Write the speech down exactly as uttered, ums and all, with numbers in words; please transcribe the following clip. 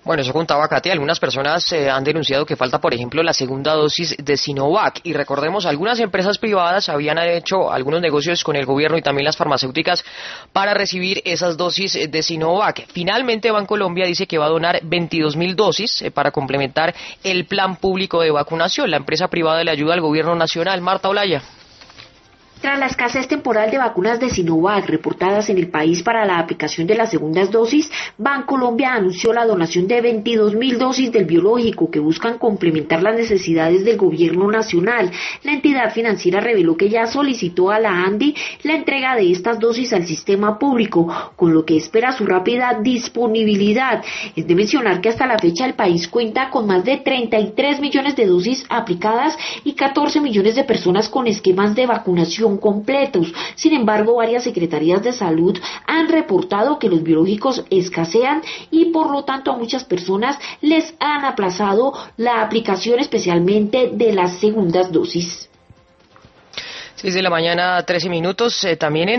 Bueno, eso contaba Katy. Algunas personas eh, han denunciado que falta, por ejemplo, la segunda dosis de Sinovac. Y recordemos, algunas empresas privadas habían hecho algunos negocios con el gobierno y también las farmacéuticas para recibir esas dosis de Sinovac. Finalmente, Bancolombia dice que va a donar veintidós mil dosis eh, para complementar el plan público de vacunación. La empresa privada le ayuda al gobierno nacional. Marta Olaya. Tras la escasez temporal de vacunas de Sinovac reportadas en el país para la aplicación de las segundas dosis, Bancolombia anunció la donación de veintidós mil dosis del biológico que buscan complementar las necesidades del gobierno nacional. La entidad financiera reveló que ya solicitó a la ANDI la entrega de estas dosis al sistema público, con lo que espera su rápida disponibilidad. Es de mencionar que hasta la fecha el país cuenta con más de treinta y tres millones de dosis aplicadas y catorce millones de personas con esquemas de vacunación completos. Sin embargo, varias secretarías de salud han reportado que los biológicos escasean y por lo tanto a muchas personas les han aplazado la aplicación, especialmente de las segundas dosis. seis de la mañana, trece minutos, eh, también en